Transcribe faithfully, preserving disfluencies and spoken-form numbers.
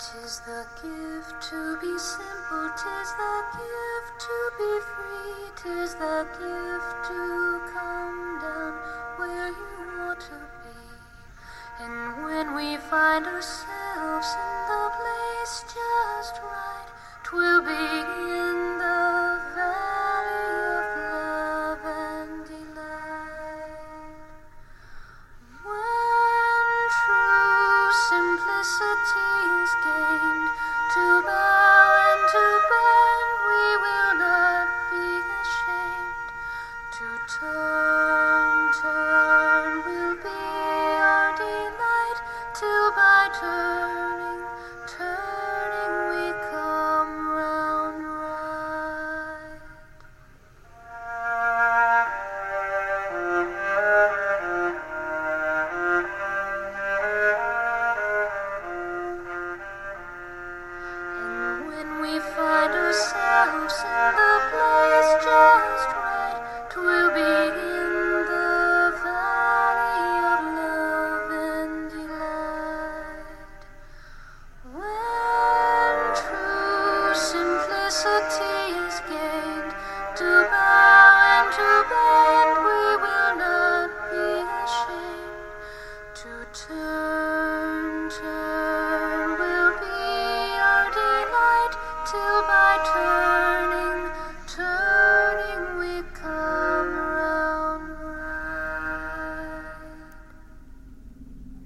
'Tis the gift to be simple, 'tis the gift to be free, 'tis the gift to come down where you want to be. And when we find ourselves in the place just right, 'twill be in the valley of love and delight. When true simplicity is gained, to bow and to bend, we will not be ashamed. To turn, turn will be our delight, till by turning, turning we come round right. And when we find ourselves in the place just right, 'twill be in the valley of love and delight. When true simplicity is gained, to bow and to bend, we will not be ashamed. To turn, turn will be our delight, till by turn